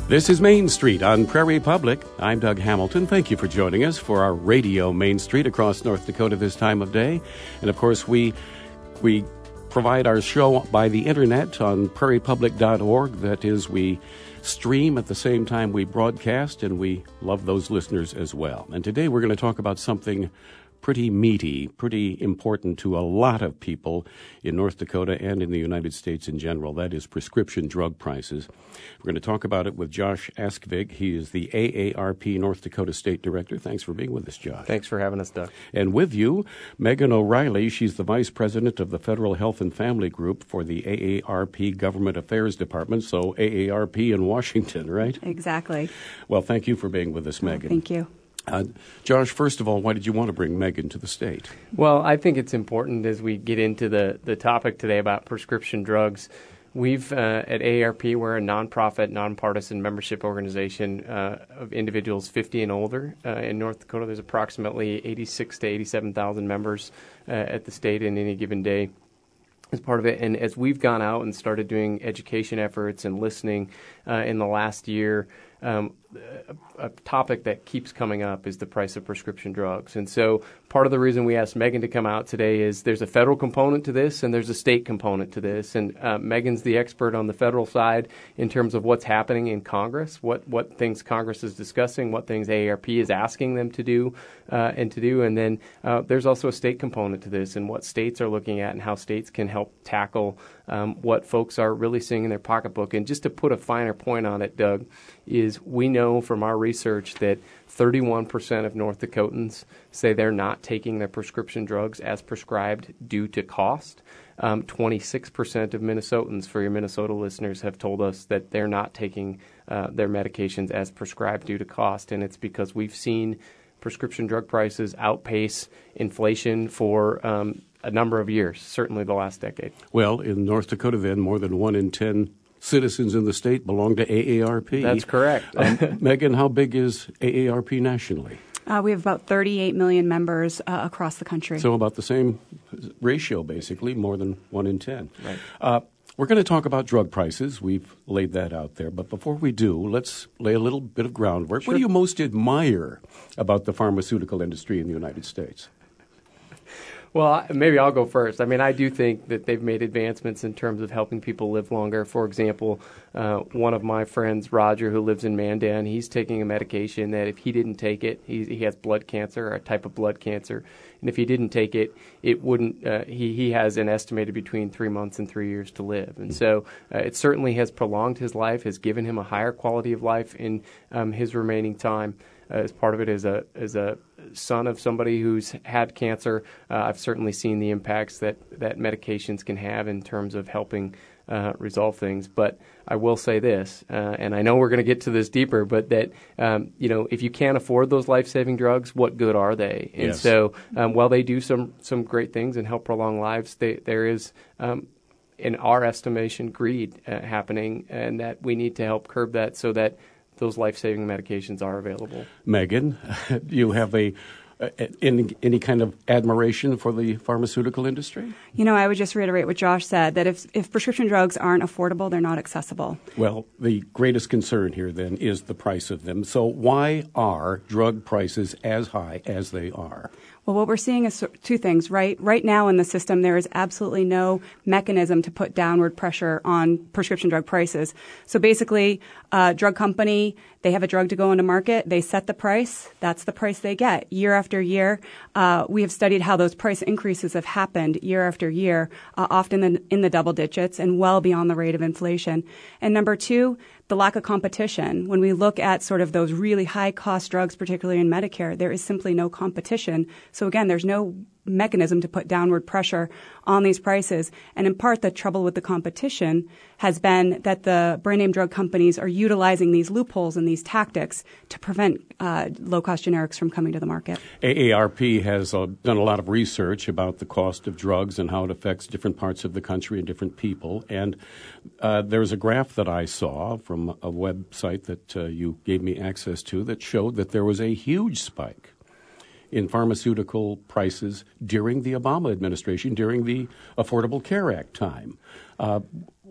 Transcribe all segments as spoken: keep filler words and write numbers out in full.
This is Main Street on Prairie Public. I'm Doug Hamilton. Thank you for joining us for our radio Main Street across North Dakota this time of day. And of course, we we provide our show by the internet on prairie public dot org. That is, we stream at the same time we broadcast, and we love those listeners as well. And today we're going to talk about something pretty meaty, pretty important to a lot of people in North Dakota and in the United States in general. That is prescription drug prices. We're going to talk about it with Josh Askvig. He is the A A R P North Dakota State Director. Thanks for being with us, Josh. Thanks for having us, Doug. And with you, Megan O'Reilly. She's the Vice President of the Federal Health and Family Group for the A A R P Government Affairs Department, so A A R P in Washington, right? Exactly. Well, thank you for being with us, Megan. Oh, thank you. Uh, Josh, first of all, why did you want to bring Megan to the state? Well, I think it's important as we get into the, the topic today about prescription drugs. We've, uh, at A A R P, we're a nonprofit, nonpartisan membership organization uh, of individuals fifty and older. Uh, in North Dakota, there's approximately eighty-six to eighty-seven thousand members uh, at the state in any given day as part of it. And as we've gone out and started doing education efforts and listening uh, in the last year, um, a, a topic that keeps coming up is the price of prescription drugs. And so part of the reason we asked Megan to come out today is there's a federal component to this and there's a state component to this. And uh, Megan's the expert on the federal side in terms of what's happening in Congress, what, what things Congress is discussing, what things A A R P is asking them to do uh, and to do. And then uh, there's also a state component to this and what states are looking at and how states can help tackle um, what folks are really seeing in their pocketbook. And just to put a finer point on it, Doug, is we know from our research that thirty-one percent of North Dakotans say they're not taking their prescription drugs as prescribed due to cost. Um, twenty-six percent of Minnesotans, for your Minnesota listeners, have told us that they're not taking uh, their medications as prescribed due to cost. And it's because we've seen prescription drug prices outpace inflation for um, a number of years, certainly the last decade. Well, in North Dakota, then, more than one in ten citizens in the state belong to A A R P. That's correct. um, Megan, how big is A A R P nationally? Uh, we have about thirty-eight million members uh, across the country. So about the same ratio, basically, more than one in ten. Right. Uh, we're going to talk about drug prices. We've laid that out there. But before we do, let's lay a little bit of groundwork. Sure. What do you most admire about the pharmaceutical industry in the United States? Well, maybe I'll go first. I mean, I do think that they've made advancements in terms of helping people live longer. For example, uh, one of my friends, Roger, who lives in Mandan, he's taking a medication that if he didn't take it, he, he has blood cancer, or a type of blood cancer, and if he didn't take it, it wouldn't. Uh, he he has an estimated between three months and three years to live, and so uh, it certainly has prolonged his life, has given him a higher quality of life in um, his remaining time. Uh, as part of it, as a as a son of somebody who's had cancer, uh, I've certainly seen the impacts that, that medications can have in terms of helping uh, resolve things. But I will say this, uh, and I know we're going to get to this deeper, but that um, you know, if you can't afford those life-saving drugs, what good are they? And yes. so, um, while they do some some great things and help prolong lives, they, there is um, in our estimation, greed uh, happening, and that we need to help curb that so that those life-saving medications are available. Megan, do you have a, a any, any kind of admiration for the pharmaceutical industry? You know, I would just reiterate what Josh said, that if, if prescription drugs aren't affordable, they're not accessible. Well, the greatest concern here, then, is the price of them. So why are drug prices as high as they are? Well, what we're seeing is two things, right? Right now in the system, there is absolutely no mechanism to put downward pressure on prescription drug prices. So basically, a drug company, they have a drug to go into market, they set the price, that's the price they get. Year after year, uh, we have studied how those price increases have happened year after year, uh, often in, in the double digits and well beyond the rate of inflation. And number two, the lack of competition. When we look at sort of those really high-cost drugs, particularly in Medicare, there is simply no competition. So again, there's no mechanism to put downward pressure on these prices. And in part, the trouble with the competition has been that the brand name drug companies are utilizing these loopholes and these tactics to prevent uh, low-cost generics from coming to the market. A A R P has uh, done a lot of research about the cost of drugs and how it affects different parts of the country and different people. And uh, there's a graph that I saw from a website that uh, you gave me access to that showed that there was a huge spike in pharmaceutical prices during the Obama administration, during the Affordable Care Act time. Uh,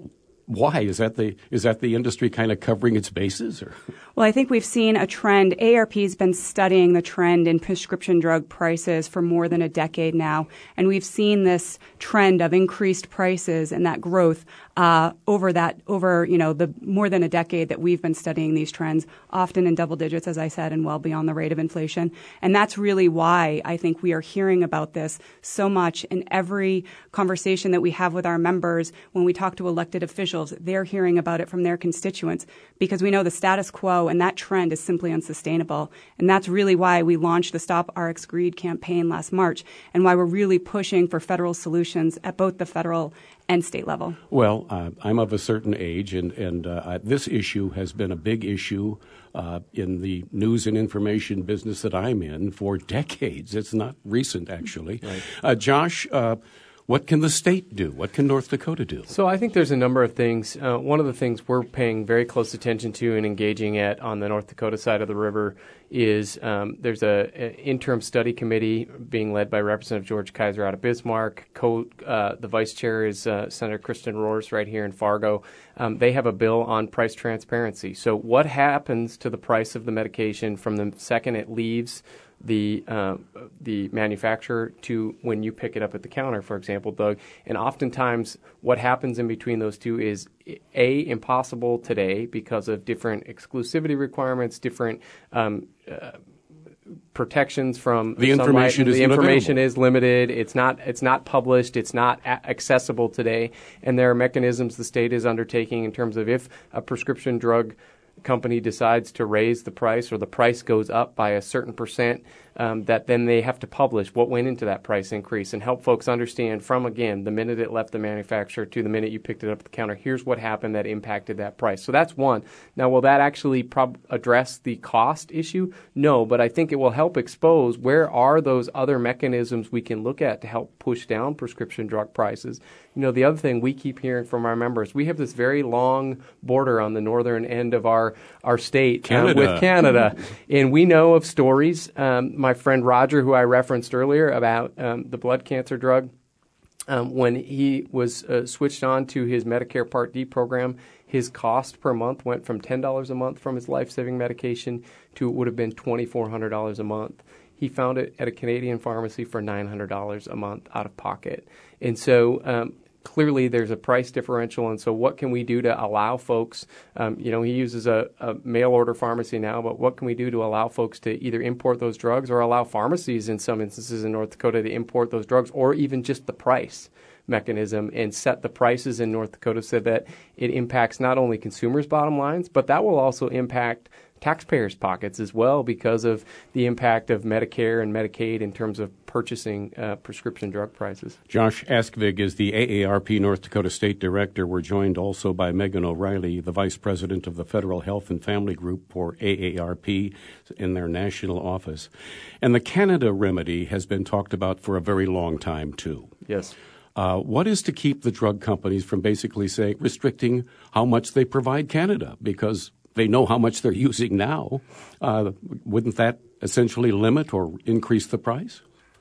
why? Is that the is that the industry kind of covering its bases? Or? Well, I think we've seen a trend. A A R P has been studying the trend in prescription drug prices for more than a decade now, and we've seen this trend of increased prices and that growth uh, over that over you know the more than a decade that we've been studying these trends, often in double digits, as I said, and well beyond the rate of inflation. And that's really why I think we are hearing about this so much in every conversation that we have with our members when we talk to elected officials. They're hearing about it from their constituents because we know the status quo and that trend is simply unsustainable. And that's really why we launched the Stop R X Greed campaign last March and why we're really pushing for federal solutions at both the federal and state level. Well, uh, I'm of a certain age, and, and uh, this issue has been a big issue uh, in the news and information business that I'm in for decades. It's not recent, actually. Right. Uh, Josh, uh, what can the state do? What can North Dakota do? So I think there's a number of things. Uh, one of the things we're paying very close attention to and engaging at on the North Dakota side of the river is um, there's a, a interim study committee being led by Representative George Kaiser out of Bismarck. Co, uh, the vice chair is uh, Senator Kristen Roars right here in Fargo. Um, they have a bill on price transparency. So what happens to the price of the medication from the second it leaves the uh, the manufacturer to when you pick it up at the counter, for example, Doug. And oftentimes what happens in between those two is, A, impossible today because of different exclusivity requirements, different um, uh, protections from the information. Sunlight. Is the information available. is limited. It's not it's not published. It's not a- accessible today. And there are mechanisms the state is undertaking in terms of if a prescription drug company decides to raise the price or the price goes up by a certain percent, um, that then they have to publish what went into that price increase and help folks understand from, again, the minute it left the manufacturer to the minute you picked it up at the counter, here's what happened that impacted that price. So that's one. Now, will that actually prob- address the cost issue? No, but I think it will help expose where are those other mechanisms we can look at to help push down prescription drug prices. You know, the other thing we keep hearing from our members, we have this very long border on the northern end of our, our state uh, with Canada. And we know of stories, um, my friend Roger, who I referenced earlier, about um, the blood cancer drug. Um, when he was uh, switched on to his Medicare Part D program, his cost per month went from ten dollars a month from his life-saving medication to it would have been two thousand four hundred dollars a month. He found it at a Canadian pharmacy for nine hundred dollars a month out of pocket. And so um, clearly there's a price differential, and so what can we do to allow folks, um, you know, he uses a, a mail-order pharmacy now, but what can we do to allow folks to either import those drugs or allow pharmacies in some instances in North Dakota to import those drugs, or even just the price mechanism and set the prices in North Dakota so that it impacts not only consumers' bottom lines, but that will also impact taxpayers' pockets as well because of the impact of Medicare and Medicaid in terms of purchasing uh, prescription drug prices. Josh Askvig is the A A R P North Dakota State Director. We're joined also by Megan O'Reilly, the Vice President of the Federal Health and Family Group for A A R P in their national office. And the Canada remedy has been talked about for a very long time, too. Yes. Uh, what is to keep the drug companies from basically saying, restricting how much they provide Canada? Because they know how much they're using now. Uh, wouldn't that essentially limit or increase the price?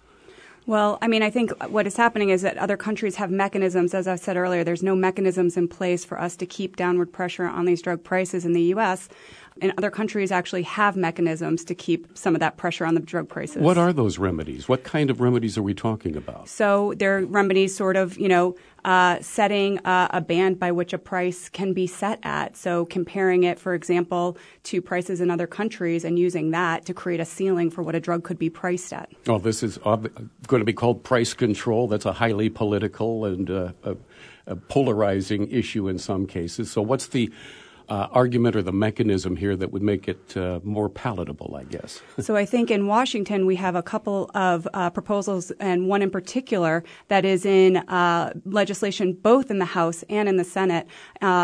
Well, I mean, I think what is happening is that other countries have mechanisms. As I said earlier, there's no mechanisms in place for us to keep downward pressure on these drug prices in the U S, and other countries actually have mechanisms to keep some of that pressure on the drug prices. What are those remedies? What kind of remedies are we talking about? So they're remedies sort of, you know, uh, setting uh, a band by which a price can be set at. So comparing it, for example, to prices in other countries and using that to create a ceiling for what a drug could be priced at. Oh, this is ob- going to be called price control. That's a highly political and uh, a, a polarizing issue in some cases. So what's the Uh, argument or the mechanism here that would make it uh, more palatable, I guess? So I think in Washington we have a couple of uh, proposals, and one in particular that is in uh, legislation both in the House and in the Senate. Uh, it's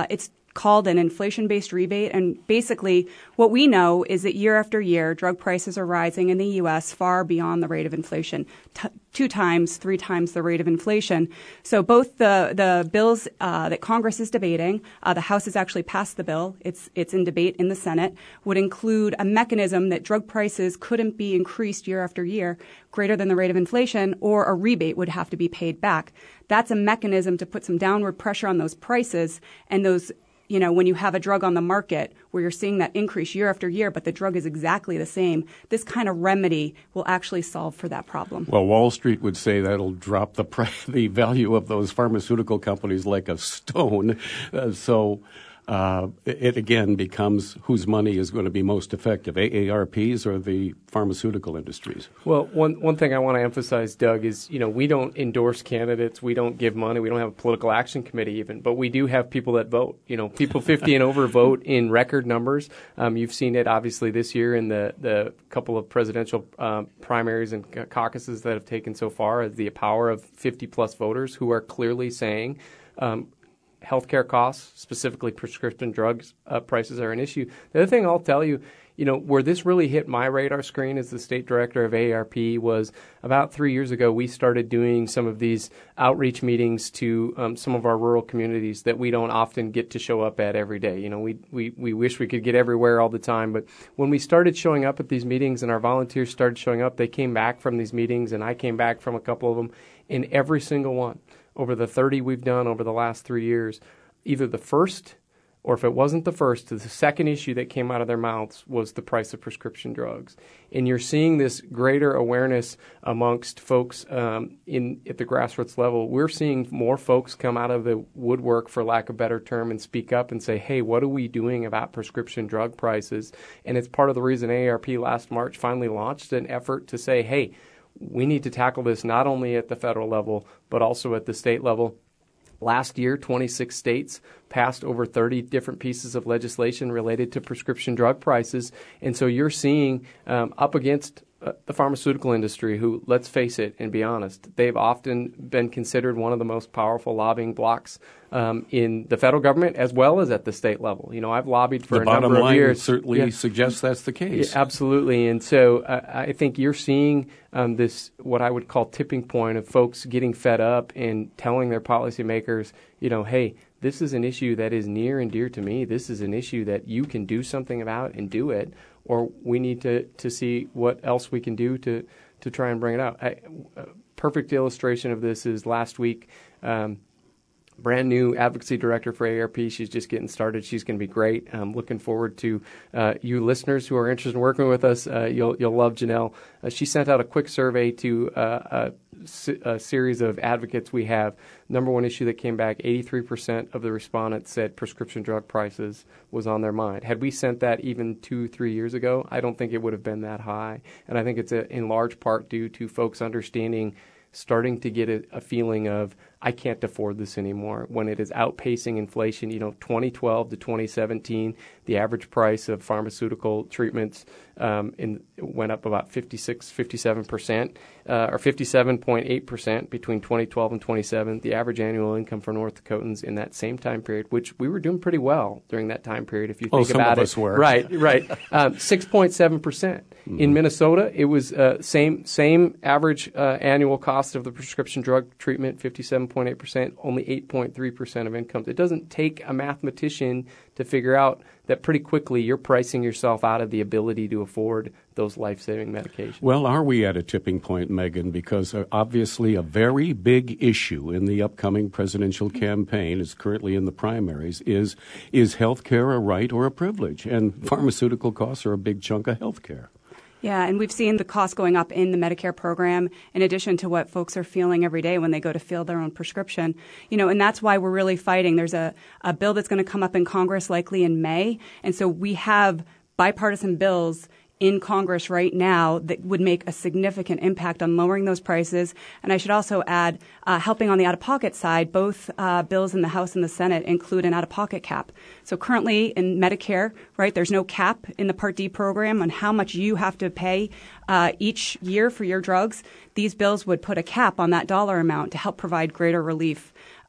called an inflation-based rebate. And basically what we know is that year after year, drug prices are rising in the U S far beyond the rate of inflation, t- two times, three times the rate of inflation. So both the, the bills uh, that Congress is debating, uh, the House has actually passed the bill, it's, it's in debate in the Senate, would include a mechanism that drug prices couldn't be increased year after year greater than the rate of inflation, or a rebate would have to be paid back. That's a mechanism to put some downward pressure on those prices, and those, you know, when you have a drug on the market where you're seeing that increase year after year, but the drug is exactly the same, this kind of remedy will actually solve for that problem. Well, Wall Street would say that'll drop the price, the value of those pharmaceutical companies like a stone. Uh, so uh, it again becomes whose money is going to be most effective, A A R Ps or the pharmaceutical industries? Well, one one thing I want to emphasize, Doug, is, you know, we don't endorse candidates, we don't give money, we don't have a political action committee even, but we do have people that vote. You know, people fifty and over vote in record numbers. Um, you've seen it obviously this year in the, the couple of presidential um, primaries and caucuses that have taken so far, as the power of fifty plus voters who are clearly saying um, healthcare costs, specifically prescription drugs uh, prices, are an issue. The other thing I'll tell you, you know, where this really hit my radar screen as the state director of A A R P was about three years ago. We started doing some of these outreach meetings to um, some of our rural communities that we don't often get to show up at every day. You know, we, we, we wish we could get everywhere all the time. But when we started showing up at these meetings and our volunteers started showing up, they came back from these meetings, and I came back from a couple of them. In every single one, over the thirty we've done over the last three years, either the first, or if it wasn't the first, the second issue that came out of their mouths was the price of prescription drugs. And you're seeing this greater awareness amongst folks um, in at the grassroots level. We're seeing more folks come out of the woodwork, for lack of a better term, and speak up and say, hey, what are we doing about prescription drug prices? And it's part of the reason A A R P last March finally launched an effort to say, hey, we need to tackle this not only at the federal level, but also at the state level. Last year, twenty-six states passed over thirty different pieces of legislation related to prescription drug prices. And so you're seeing um, up against uh, the pharmaceutical industry, who, let's face it and be honest, they've often been considered one of the most powerful lobbying blocs um, in the federal government as well as at the state level. You know, I've lobbied for the a number of bottom line years. certainly yeah. suggests that's the case. Yeah, absolutely. And so uh, I think you're seeing um, this, what I would call tipping point, of folks getting fed up and telling their policymakers, you know, hey, this is an issue that is near and dear to me. This is an issue that you can do something about and do it, or we need to, to see what else we can do to, to try and bring it out. I, a perfect illustration of this is last week, um, brand new advocacy director for A A R P. She's just getting started. She's going to be great. I'm looking forward to uh, you listeners who are interested in working with us. Uh, you'll you'll love Janelle. Uh, she sent out a quick survey to uh, a, a series of advocates we have. Number one issue that came back, eighty-three percent of the respondents said prescription drug prices was on their mind. Had we sent that even two, three years ago, I don't think it would have been that high. And I think it's a, in large part due to folks understanding, starting to get a, a feeling of, I can't afford this anymore, when it is outpacing inflation. You know, twenty twelve to twenty seventeen, the average price of pharmaceutical treatments um, in, went up about fifty-six, fifty-seven percent, uh, or fifty-seven point eight percent between twenty twelve and twenty seven. The average annual income for North Dakotans in that same time period, which we were doing pretty well during that time period, if you think oh, some about of it. Us were. Right, right. Um, six point seven percent. Mm-hmm. In Minnesota, it was uh, same same average uh, annual cost of the prescription drug treatment, fifty-seven point eight percent, only eight point three percent of incomes. It doesn't take a mathematician to figure out that pretty quickly you're pricing yourself out of the ability to afford those life-saving medications. Well, are we at a tipping point, Megan? Because uh, obviously a very big issue in the upcoming presidential campaign, is currently in the primaries, is is health care a right or a privilege? And pharmaceutical costs are a big chunk of health care. Yeah, and we've seen the cost going up in the Medicare program, in addition to what folks are feeling every day when they go to fill their own prescription. You know, and that's why we're really fighting. There's a, a bill that's going to come up in Congress likely in May, and so we have bipartisan bills in Congress right now that would make a significant impact on lowering those prices. And I should also add, uh, helping on the out-of-pocket side, both uh, bills in the House and the Senate include an out-of-pocket cap. So currently in Medicare, right, there's no cap in the Part D program on how much you have to pay uh, each year for your drugs. These bills would put a cap on that dollar amount to help provide greater relief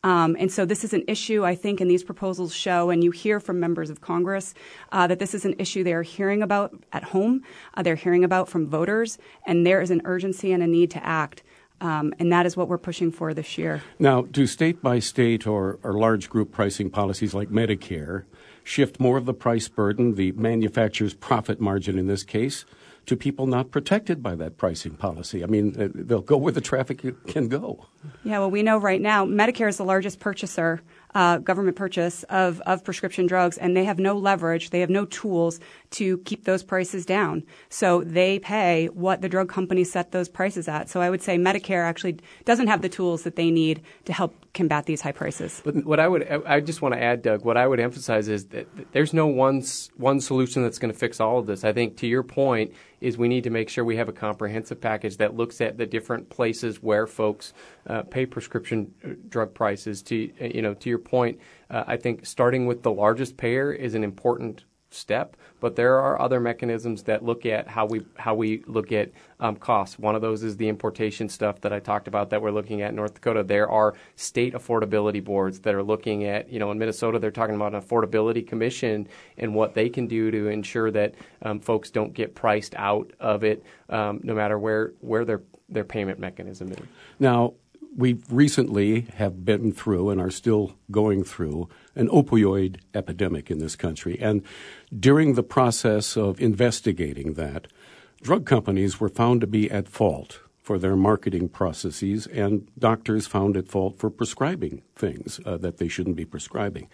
Um, and so this is an issue, I think, and these proposals show, and you hear from members of Congress, uh, that this is an issue they are hearing about at home, uh, they're hearing about from voters, and there is an urgency and a need to act. Um, and that is what we're pushing for this year. Now, do state-by-state or, or large group pricing policies like Medicare shift more of the price burden, the manufacturer's profit margin in this case, to people not protected by that pricing policy? I mean, they'll go where the traffic can go. Yeah, well, we know right now Medicare is the largest purchaser, uh, government purchase of, of prescription drugs, and they have no leverage. They have no tools to keep those prices down. So they pay what the drug companies set those prices at. So I would say Medicare actually doesn't have the tools that they need to help combat these high prices. But what I would, I just want to add, Doug, what I would emphasize is that there's no one, one solution that's going to fix all of this. I think to your point is we need to make sure we have a comprehensive package that looks at the different places where folks uh, pay prescription drug prices. To, you know, to your point, uh, I think starting with the largest payer is an important step, but there are other mechanisms that look at how we how we look at um, costs. One of those is the importation stuff that I talked about that we're looking at in North Dakota. There are state affordability boards that are looking at, you know, in Minnesota they're talking about an affordability commission and what they can do to ensure that um, folks don't get priced out of it, um, no matter where where their their payment mechanism is. Now, we recently have been through and are still going through an opioid epidemic in this country. And during the process of investigating that, drug companies were found to be at fault for their marketing processes, and doctors found at fault for prescribing things uh, that they shouldn't be prescribing.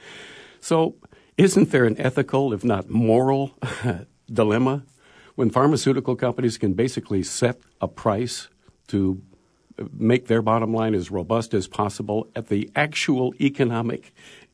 So isn't there an ethical, if not moral, dilemma when pharmaceutical companies can basically set a price to make their bottom line as robust as possible at the actual economic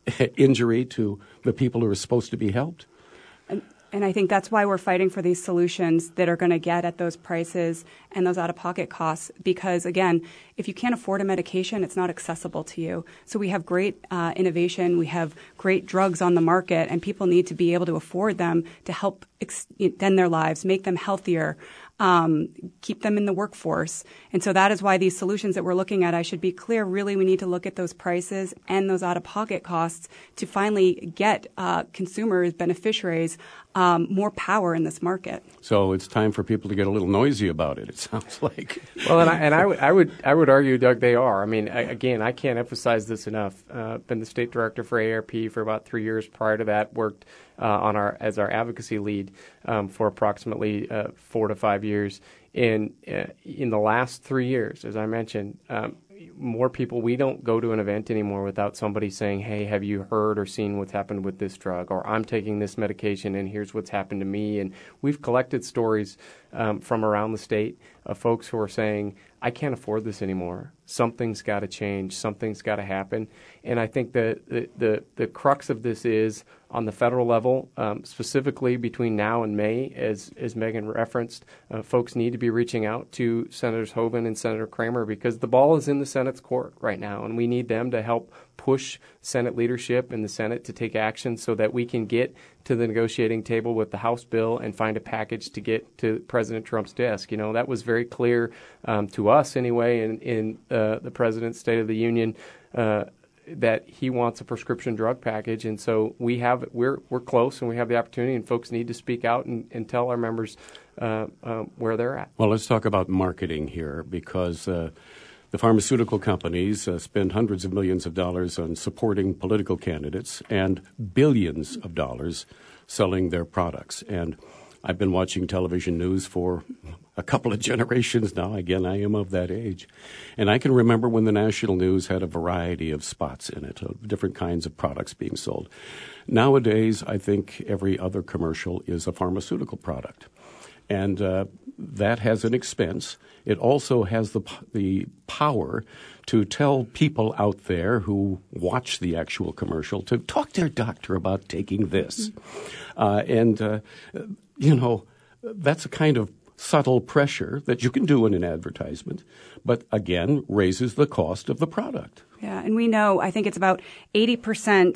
injury to the people who are supposed to be helped? And, and I think that's why we're fighting for these solutions that are going to get at those prices and those out-of-pocket costs. Because, again, if you can't afford a medication, it's not accessible to you. So we have great uh, innovation. We have great drugs on the market, and people need to be able to afford them to help extend their lives, make them healthier, Um, keep them in the workforce. And so that is why these solutions that we're looking at, I should be clear, really we need to look at those prices and those out-of-pocket costs to finally get uh, consumers, beneficiaries, um, more power in this market. So it's time for people to get a little noisy about it, it sounds like. Well, and I, and I, would, I, would, I would argue, Doug, they are. I mean, I, again, I can't emphasize this enough. Uh, been the state director for A A R P for about three years. Prior to that, worked Uh, on our as our advocacy lead um, for approximately uh, four to five years. And uh, in the last three years, as I mentioned, um, more people, we don't go to an event anymore without somebody saying, hey, have you heard or seen what's happened with this drug? Or I'm taking this medication and here's what's happened to me. And we've collected stories um, from around the state of folks who are saying, I can't afford this anymore. Something's got to change. Something's got to happen. And I think the, the, the, the crux of this is on the federal level, um, specifically between now and May, as, as Megan referenced, uh, folks need to be reaching out to Senators Hoeven and Senator Kramer because the ball is in the Senate's court right now, and we need them to help push Senate leadership and the Senate to take action so that we can get to the negotiating table with the House bill and find a package to get to President Trump's desk. You know, that was very clear um, to us anyway in, in uh, the President's State of the Union uh, that he wants a prescription drug package. And so we have, we're, we're close and we have the opportunity, and folks need to speak out and, and tell our members uh, uh, where they're at. Well, let's talk about marketing here because uh, the pharmaceutical companies uh, spend hundreds of millions of dollars on supporting political candidates and billions of dollars selling their products. And I've been watching television news for a couple of generations now. Again, I am of that age. And I can remember when the national news had a variety of spots in it, of different kinds of products being sold. Nowadays, I think every other commercial is a pharmaceutical product. And uh, that has an expense. It also has the the power to tell people out there who watch the actual commercial to talk to their doctor about taking this. Uh, and, uh, you know, that's a kind of subtle pressure that you can do in an advertisement, but again, raises the cost of the product. Yeah, and we know, I think it's about eighty percent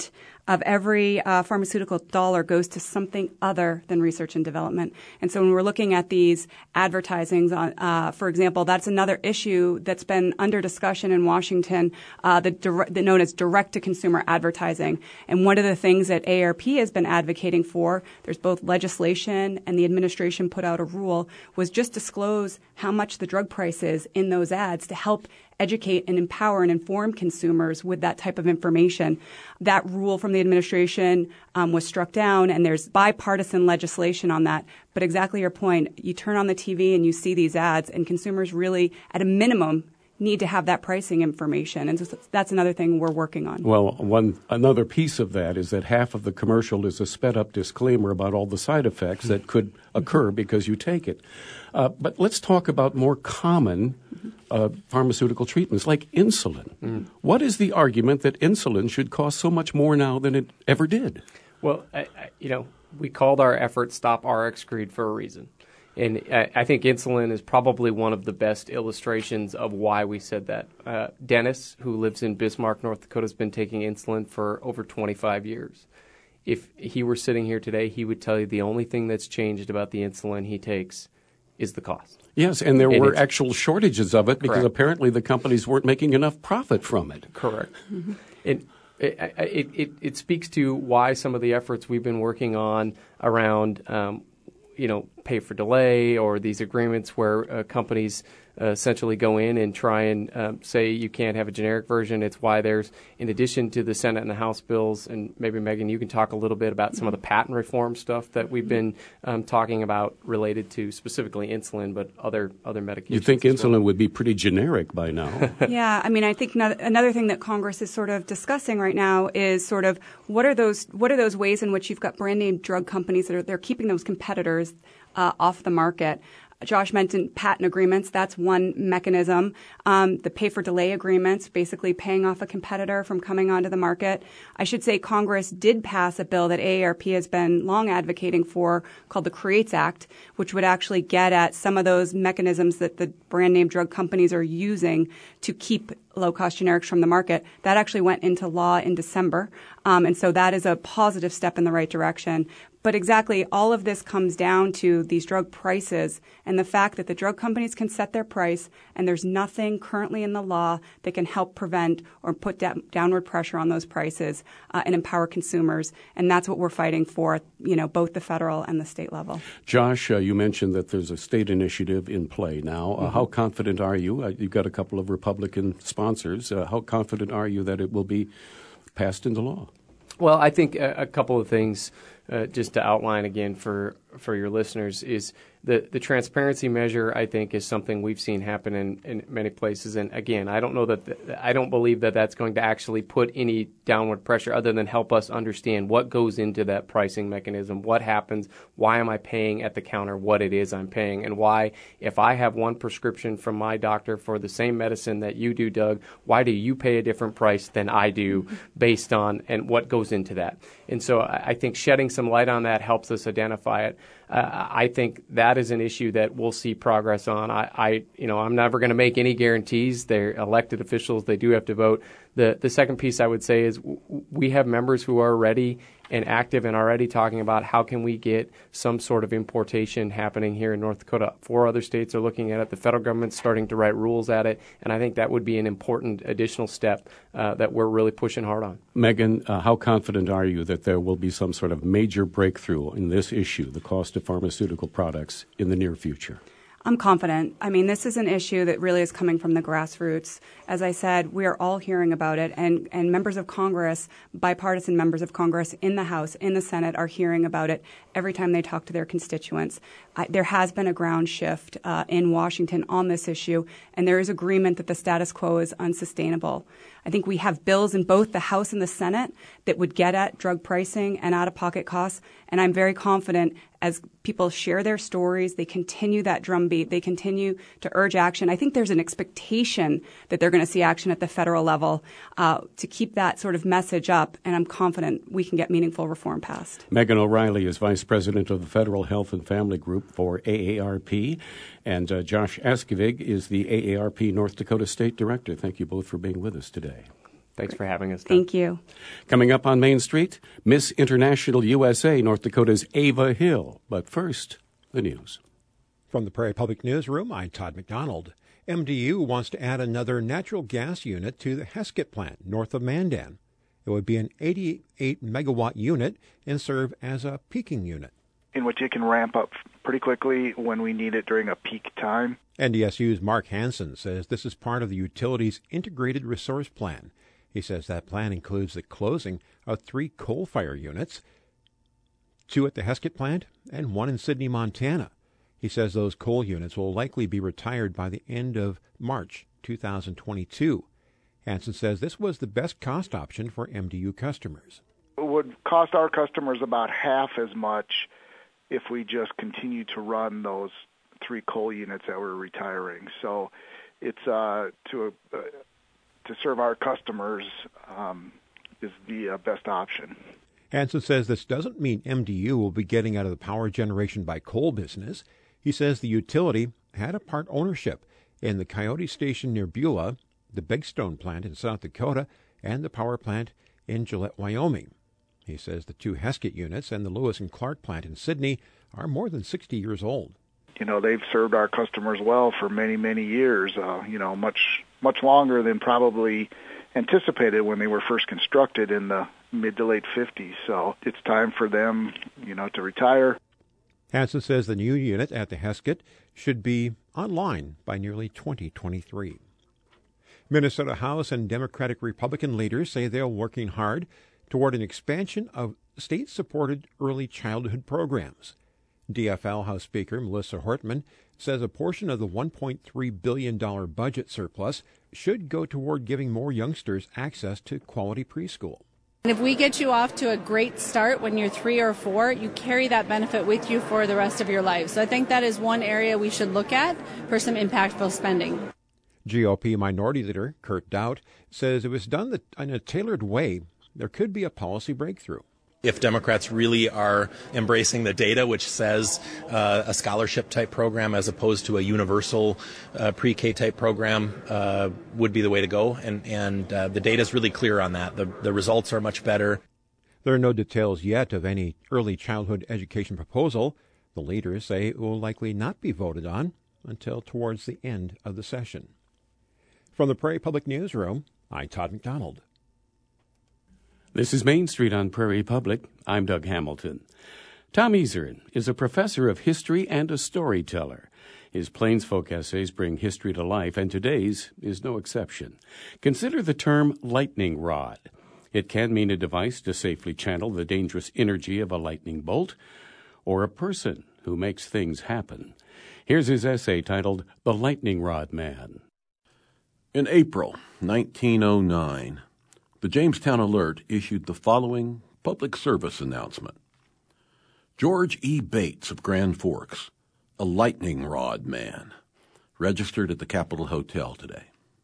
of every uh, pharmaceutical dollar goes to something other than research and development. And so when we're looking at these advertisings, on, uh, for example, that's another issue that's been under discussion in Washington, uh, the, dire- the known as direct-to-consumer advertising. And one of the things that A A R P has been advocating for, there's both legislation and the administration put out a rule, was just disclose how much the drug price is in those ads to help educate and empower and inform consumers with that type of information. That rule from the administration um, was struck down, and there's bipartisan legislation on that. But exactly your point, you turn on the T V and you see these ads, and consumers really, at a minimum, need to have that pricing information. And so that's another thing we're working on. Well, one another piece of that is that half of the commercial is a sped-up disclaimer about all the side effects that could occur because you take it. Uh, but let's talk about more common uh, pharmaceutical treatments like insulin. Mm. What is the argument that insulin should cost so much more now than it ever did? Well, I, I, you know, we called our effort Stop R X Greed for a reason. And I, I think insulin is probably one of the best illustrations of why we said that. Uh, Dennis, who lives in Bismarck, North Dakota, has been taking insulin for over twenty-five years. If he were sitting here today, he would tell you the only thing that's changed about the insulin he takes is the cost. Yes, and there and were actual shortages of it because correct. apparently the companies weren't making enough profit from it. Correct. Mm-hmm. And it, it, it, it speaks to why some of the efforts we've been working on around um, you know, pay for delay or these agreements where uh, companies uh, essentially go in and try and um, say you can't have a generic version. It's why there's, in addition to the Senate and the House bills, and maybe, Megan, you can talk a little bit about some of the patent reform stuff that we've been um, talking about related to specifically insulin, but other, other medications. You think insulin well. would be pretty generic by now? Yeah, I mean, I think no- another thing that Congress is sort of discussing right now is sort of what are those what are those ways in which you've got brand name drug companies that are they're keeping those competitors uh, off the market. Josh mentioned patent agreements. That's one mechanism. Um, the pay-for-delay agreements, basically paying off a competitor from coming onto the market. I should say Congress did pass a bill that A A R P has been long advocating for called the CREATES Act, which would actually get at some of those mechanisms that the brand-name drug companies are using to keep low-cost generics from the market. That actually went into law in December, um, and so that is a positive step in the right direction. But exactly, all of this comes down to these drug prices and the fact that the drug companies can set their price, and there's nothing currently in the law that can help prevent or put da- downward pressure on those prices uh, and empower consumers. And that's what we're fighting for, you know, both the federal and the state level. Josh, uh, you mentioned that there's a state initiative in play now. Uh, Mm-hmm. How confident are you? Uh, you've got a couple of Republican sponsors. Uh, how confident are you that it will be passed into law? Well, I think a, a couple of things uh, just to outline again for, for your listeners is the, the transparency measure, I think, is something we've seen happen in, in many places. And again, I don't know that the, I don't believe that that's going to actually put any downward pressure other than help us understand what goes into that pricing mechanism, what happens, why am I paying at the counter what it is I'm paying, and why, if I have one prescription from my doctor for the same medicine that you do, Doug, why do you pay a different price than I do based on and what goes into that? And so I think shedding some light on that helps us identify it. Uh, I think that is an issue that we'll see progress on. I, I you know, I'm never going to make any guarantees. They're elected officials. They do have to vote. The the second piece I would say is w- we have members who are ready and active and already talking about how can we get some sort of importation happening here in North Dakota. Four other states are looking at it. The federal government's starting to write rules at it, and I think that would be an important additional step uh, that we're really pushing hard on. Megan, uh, how confident are you that there will be some sort of major breakthrough in this issue, the cost of pharmaceutical products, in the near future? I'm confident. I mean, this is an issue that really is coming from the grassroots. As I said, we are all hearing about it, and, and members of Congress, bipartisan members of Congress in the House, in the Senate, are hearing about it every time they talk to their constituents. I, there has been a ground shift uh, in Washington on this issue, and there is agreement that the status quo is unsustainable. I think we have bills in both the House and the Senate that would get at drug pricing and out-of-pocket costs, and I'm very confident as people share their stories, they continue that drumbeat, they continue to urge action. I think there's an expectation that they're going to see action at the federal level uh, to keep that sort of message up, and I'm confident we can get meaningful reform passed. Megan O'Reilly is Vice President of the Federal Health and Family Group for A A R P, and uh, Josh Askevig is the A A R P North Dakota State Director. Thank you both for being with us today. Thanks for having us, Doug. Thank you. Coming up on Main Street, Miss International U S A, North Dakota's Ava Hill. But first, the news. From the Prairie Public Newsroom, I'm Todd McDonald. M D U wants to add another natural gas unit to the Heskett plant north of Mandan. It would be an eighty-eight megawatt unit and serve as a peaking unit, in which it can ramp up pretty quickly when we need it during a peak time. N D S U's Mark Hansen says this is part of the utility's integrated resource plan. He says that plan includes the closing of three coal-fired units, two at the Heskett plant and one in Sidney, Montana. He says those coal units will likely be retired by the end of March two thousand twenty-two. Hansen says this was the best cost option for M D U customers. It would cost our customers about half as much if we just continue to run those three coal units that we're retiring. So it's uh, to uh, to serve our customers um, is the uh, best option. Hansen says this doesn't mean M D U will be getting out of the power generation by coal business. He says the utility had a part ownership in the Coyote Station near Beulah, the Big Stone plant in South Dakota, and the power plant in Gillette, Wyoming. He says the two Heskett units and the Lewis and Clark plant in Sidney are more than sixty years old. You know, they've served our customers well for many, many years, uh, you know, much, much longer than probably anticipated when they were first constructed in the mid to late fifties. So it's time for them, you know, to retire. Hansen says the new unit at the Heskett should be online by nearly twenty twenty-three. Minnesota House and Democratic Republican leaders say they're working hard toward an expansion of state-supported early childhood programs. D F L House Speaker Melissa Hortman says a portion of the one point three billion dollars budget surplus should go toward giving more youngsters access to quality preschool. And if we get you off to a great start when you're three or four, you carry that benefit with you for the rest of your life. So I think that is one area we should look at for some impactful spending. G O P Minority Leader Kurt Daudt says it was done in a tailored way. There could be a policy breakthrough. If Democrats really are embracing the data, which says uh, a scholarship-type program as opposed to a universal uh, pre-K type program uh, would be the way to go, and, and uh, the data is really clear on that. The, the results are much better. There are no details yet of any early childhood education proposal. The leaders say it will likely not be voted on until towards the end of the session. From the Prairie Public Newsroom, I'm Todd McDonald. This is Main Street on Prairie Public. I'm Doug Hamilton. Tom Ezerin is a professor of history and a storyteller. His Plains Folk essays bring history to life, and today's is no exception. Consider the term lightning rod. It can mean a device to safely channel the dangerous energy of a lightning bolt, or a person who makes things happen. Here's his essay titled The Lightning Rod Man. In April nineteen oh nine, the Jamestown Alert issued the following public service announcement. George E. Bates of Grand Forks, a lightning rod man, registered at the Capitol Hotel today.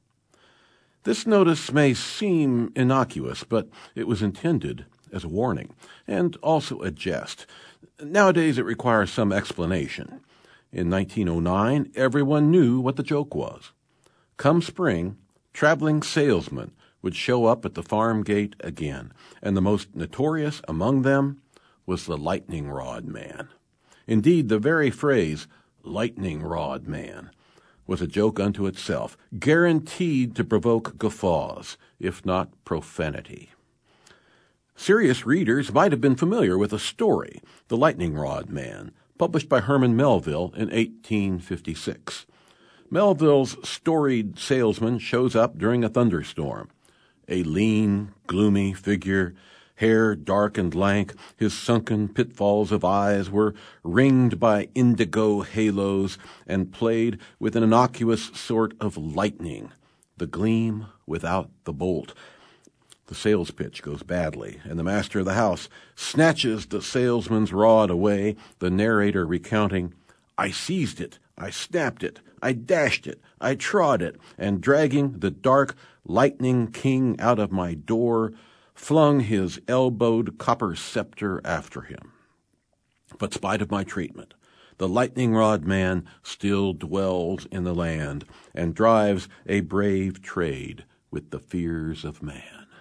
This notice may seem innocuous, but it was intended as a warning and also a jest. Nowadays it requires some explanation. In nineteen oh nine, everyone knew what the joke was. Come spring, traveling salesmen would show up at the farm gate again, and the most notorious among them was the lightning rod man. Indeed, the very phrase, lightning rod man, was a joke unto itself, guaranteed to provoke guffaws, if not profanity. Serious readers might have been familiar with a story, The Lightning Rod Man, published by Herman Melville in eighteen fifty-six. Melville's storied salesman shows up during a thunderstorm. A lean, gloomy figure, hair dark and lank, his sunken pitfalls of eyes were ringed by indigo halos and played with an innocuous sort of lightning, the gleam without the bolt. The sales pitch goes badly, and the master of the house snatches the salesman's rod away, the narrator recounting, I seized it, I snapped it, I dashed it, I trod it, and dragging the dark lightning king out of my door, flung his elbowed copper scepter after him. But spite of my treatment, the lightning rod man still dwells in the land and drives a brave trade with the fears of man.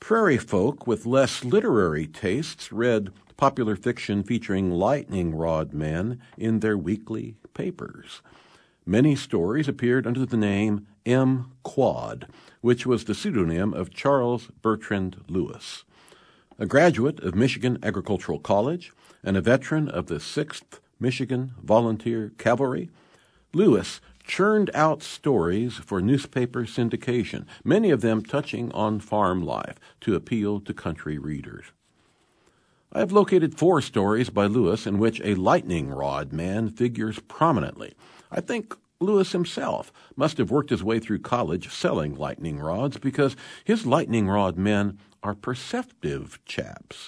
Prairie folk with less literary tastes read popular fiction featuring lightning rod men in their weekly papers. Many stories appeared under the name M. Quad, which was the pseudonym of Charles Bertrand Lewis. A graduate of Michigan Agricultural College and a veteran of the sixth Michigan Volunteer Cavalry, Lewis churned out stories for newspaper syndication, many of them touching on farm life to appeal to country readers. I have located four stories by Lewis in which a lightning rod man figures prominently. I think Lewis himself must have worked his way through college selling lightning rods because his lightning rod men are perceptive chaps.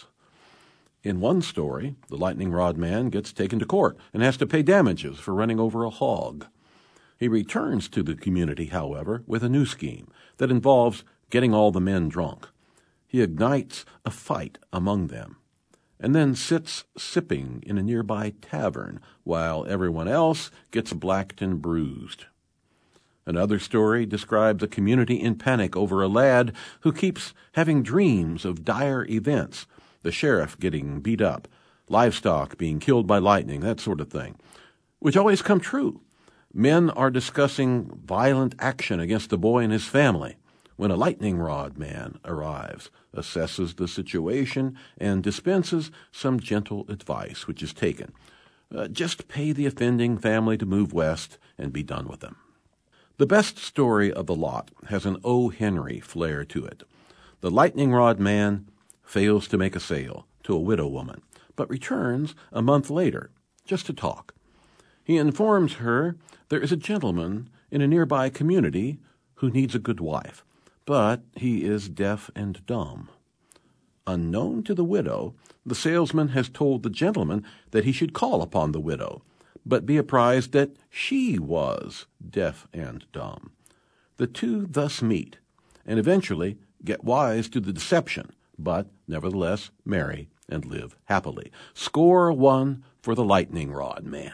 In one story, the lightning rod man gets taken to court and has to pay damages for running over a hog. He returns to the community, however, with a new scheme that involves getting all the men drunk. He ignites a fight among them and then sits sipping in a nearby tavern while everyone else gets blacked and bruised. Another story describes a community in panic over a lad who keeps having dreams of dire events, the sheriff getting beat up, livestock being killed by lightning, that sort of thing, which always come true. Men are discussing violent action against the boy and his family when a lightning rod man arrives, assesses the situation, and dispenses some gentle advice, which is taken. Uh, just pay the offending family to move west and be done with them. The best story of the lot has an O. Henry flair to it. The lightning rod man fails to make a sale to a widow woman, but returns a month later just to talk. He informs her there is a gentleman in a nearby community who needs a good wife, but he is deaf and dumb. Unknown to the widow, the salesman has told the gentleman that he should call upon the widow, but be apprised that she was deaf and dumb. The two thus meet, and eventually get wise to the deception, but nevertheless marry and live happily. Score one for the lightning rod man.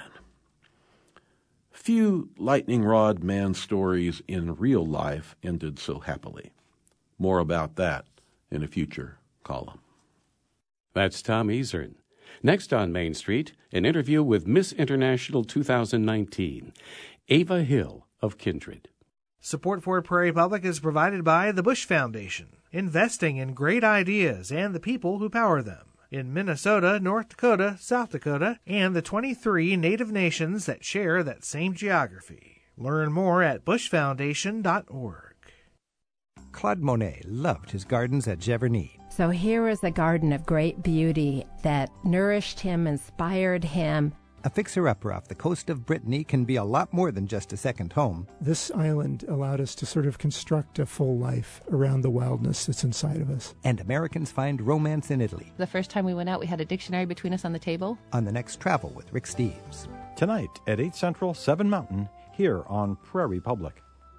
Few lightning rod man stories in real life ended so happily. More about that in a future column. That's Tom Ezern. Next on Main Street, an interview with Miss International two thousand nineteen, Ava Hill of Kindred. Support for Prairie Public is provided by the Bush Foundation, investing in great ideas and the people who power them in Minnesota, North Dakota, South Dakota, and the twenty-three native nations that share that same geography. Learn more at bush foundation dot org. Claude Monet loved his gardens at Giverny. So here was a garden of great beauty that nourished him, inspired him. A fixer-upper off the coast of Brittany can be a lot more than just a second home. This island allowed us to sort of construct a full life around the wildness that's inside of us. And Americans find romance in Italy. The first time we went out, we had a dictionary between us on the table. On the next Travel with Rick Steves. Tonight at eight Central, seven Mountain, here on Prairie Public.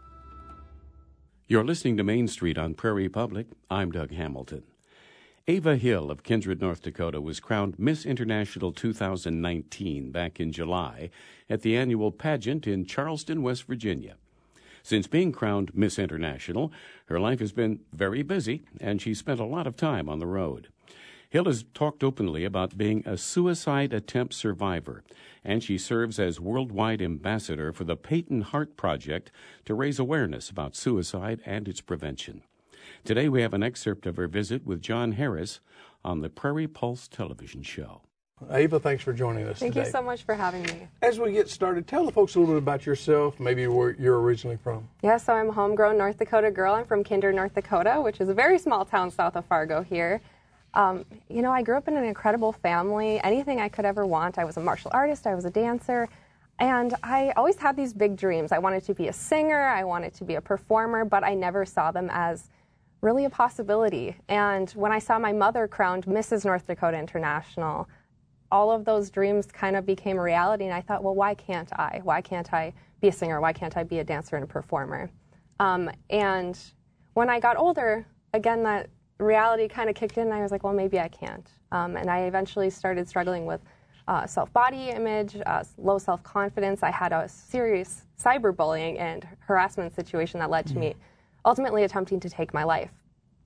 You're listening to Main Street on Prairie Public. I'm Doug Hamilton. Ava Hill of Kindred, North Dakota, was crowned Miss International two thousand nineteen back in July at the annual pageant in Charleston, West Virginia. Since being crowned Miss International, her life has been very busy, and she spent a lot of time on the road. Hill has talked openly about being a suicide attempt survivor, and she serves as worldwide ambassador for the Peyton Heart Project to raise awareness about suicide and its prevention. Today we have an excerpt of her visit with John Harris on the Prairie Pulse television show. Ava, thanks for joining us Thank today. you so much for having me. As we get started, tell the folks a little bit about yourself, maybe where you're originally from. Yeah, so I'm a homegrown North Dakota girl. I'm from Kinder, North Dakota, which is a very small town south of Fargo here. Um, you know, I grew up in an incredible family, anything I could ever want. I was a martial artist, I was a dancer, and I always had these big dreams. I wanted to be a singer, I wanted to be a performer, but I never saw them as really a possibility. And when I saw my mother crowned Missus North Dakota International, all of those dreams kind of became a reality, and I thought, well, why can't I? Why can't I be a singer? Why can't I be a dancer and a performer? Um, and when I got older, again, that reality kind of kicked in, and I was like, well, maybe I can't. Um, and I eventually started struggling with uh, self-body image, uh, low self-confidence. I had a serious cyberbullying and harassment situation that led to mm. me ultimately attempting to take my life.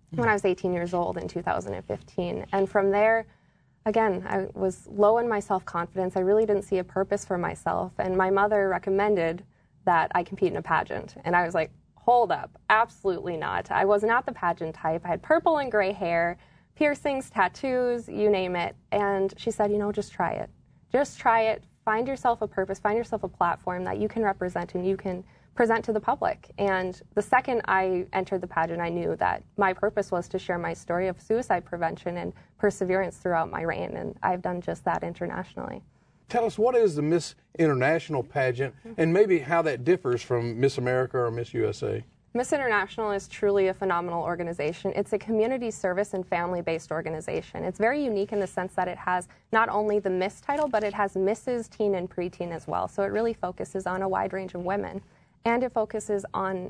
when I was eighteen years old in two thousand fifteen. And from there, again, I was low in my self-confidence. I really didn't see a purpose for myself. And my mother recommended that I compete in a pageant. And I was like, hold up, absolutely not. I was not the pageant type. I had purple and gray hair, piercings, tattoos, you name it. And she said, you know, just try it. Just try it. Find yourself a purpose. Find yourself a platform that you can represent and you can present to the public. And the second I entered the pageant, I knew that my purpose was to share my story of suicide prevention and perseverance throughout my reign. And I've done just that internationally. Tell us, what is the Miss International pageant, and maybe how that differs from Miss America or Miss U S A? Miss International is truly a phenomenal organization. It's a community service and family-based organization. It's very unique in the sense that it has not only the Miss title, but it has Missus Teen and Preteen as well. So it really focuses on a wide range of women. And it focuses on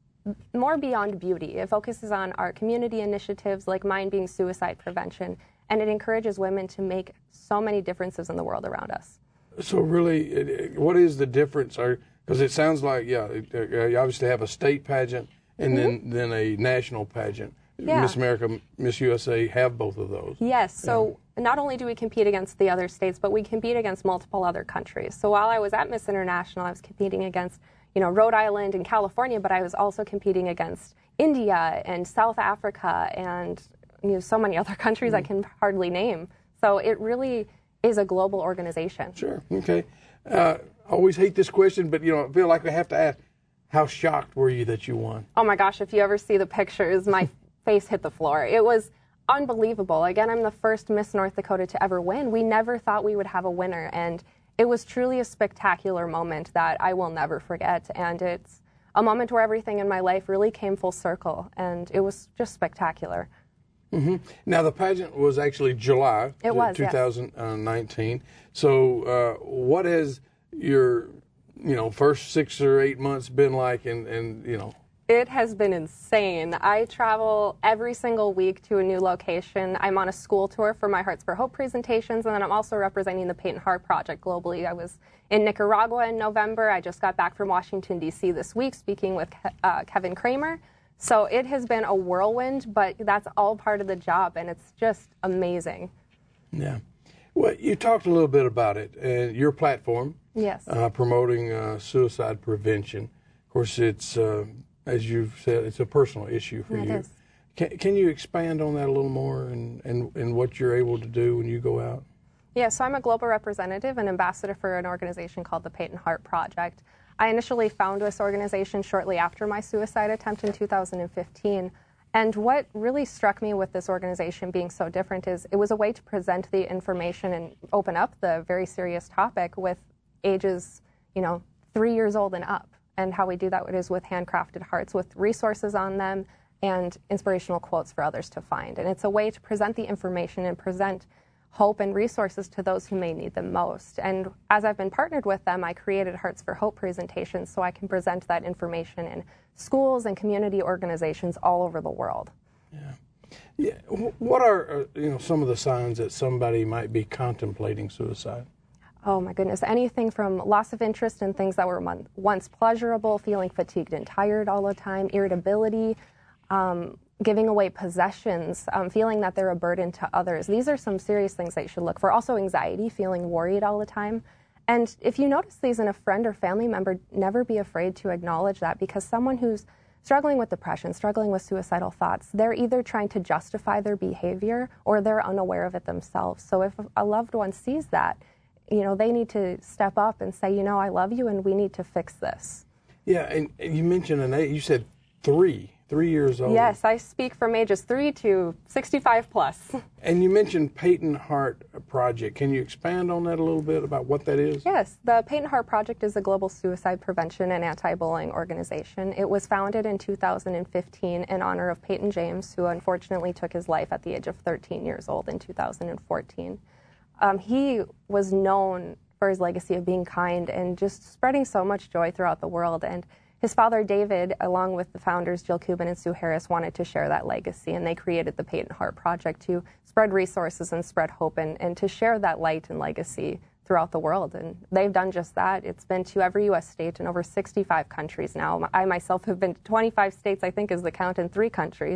more beyond beauty. It focuses on our community initiatives, like mine being suicide prevention. And it encourages women to make so many differences in the world around us. So really, what is the difference? Because it sounds like, yeah, you obviously have a state pageant and mm-hmm. then, then a national pageant. Yeah. Miss America, Miss U S A have both of those. Yes. So yeah. Not only do we compete against the other states, but we compete against multiple other countries. So while I was at Miss International, I was competing against, you know, Rhode Island and California, but I was also competing against India and South Africa and, you know, so many other countries mm. I can hardly name. So it really is a global organization. Sure. Okay. Uh, I always hate this question, but, you know, I feel like I have to ask, how shocked were you that you won? Oh, my gosh. If you ever see the pictures, my face hit the floor. It was unbelievable. Again, I'm the first Miss North Dakota to ever win. We never thought we would have a winner, and it was truly a spectacular moment that I will never forget. And it's a moment where everything in my life really came full circle, and it was just spectacular. Mm-hmm. Now, the pageant was actually July it was, two thousand nineteen. Yes. So uh, what has your, you know, first six or eight months been like, and, and you know? It has been insane. I travel every single week to a new location. I'm on a school tour for my Hearts for Hope presentations, and then I'm also representing the Peyton Heart Project globally. I was in Nicaragua in November. I just got back from Washington, D C this week speaking with uh, Kevin Kramer. So it has been a whirlwind, but that's all part of the job, and it's just amazing. Yeah. Well, you talked a little bit about it, and your platform. Yes. Uh, promoting uh, suicide prevention. Of course, it's... Uh, as you've said, it's a personal issue for it you. Is. Can, can you expand on that a little more and, and, and what you're able to do when you go out? Yeah, so I'm a global representative and ambassador for an organization called the Peyton Heart Project. I initially found this organization shortly after my suicide attempt in two thousand fifteen. And what really struck me with this organization being so different is it was a way to present the information and open up the very serious topic with ages, you know, three years old and up. And how we do that is with handcrafted hearts with resources on them and inspirational quotes for others to find. And it's a way to present the information and present hope and resources to those who may need them most. And as I've been partnered with them, I created Hearts for Hope presentations so I can present that information in schools and community organizations all over the world. Yeah. Yeah. What are uh, you know some of the signs that somebody might be contemplating suicide? Oh, my goodness. Anything from loss of interest in things that were once pleasurable, feeling fatigued and tired all the time, irritability, um, giving away possessions, um, feeling that they're a burden to others. These are some serious things that you should look for. Also, anxiety, feeling worried all the time. And if you notice these in a friend or family member, never be afraid to acknowledge that, because someone who's struggling with depression, struggling with suicidal thoughts, they're either trying to justify their behavior or they're unaware of it themselves. So if a loved one sees that, you know, they need to step up and say, you know, I love you and we need to fix this. Yeah, and, and you mentioned an age, you said three, three years old. Yes, I speak from ages three to sixty-five plus. And you mentioned Peyton Heart Project. Can you expand on that a little bit about what that is? Yes, the Peyton Heart Project is a global suicide prevention and anti-bullying organization. It was founded in two thousand fifteen in honor of Peyton James, who unfortunately took his life at the age of thirteen years old in two thousand fourteen. Um, he was known for his legacy of being kind and just spreading so much joy throughout the world. And his father, David, along with the founders, Jill Cuban and Sue Harris, wanted to share that legacy. And they created the Peyton Heart Project to spread resources and spread hope and, and to share that light and legacy throughout the world. And they've done just that. It's been to every U S state in over sixty-five countries now. I myself have been to twenty-five states, I think is the count, in three countries.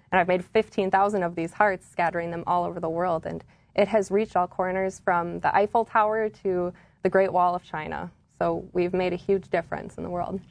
And I've made fifteen thousand of these hearts, scattering them all over the world. And it has reached all corners from the Eiffel Tower to the Great Wall of China. So we've made a huge difference in the world.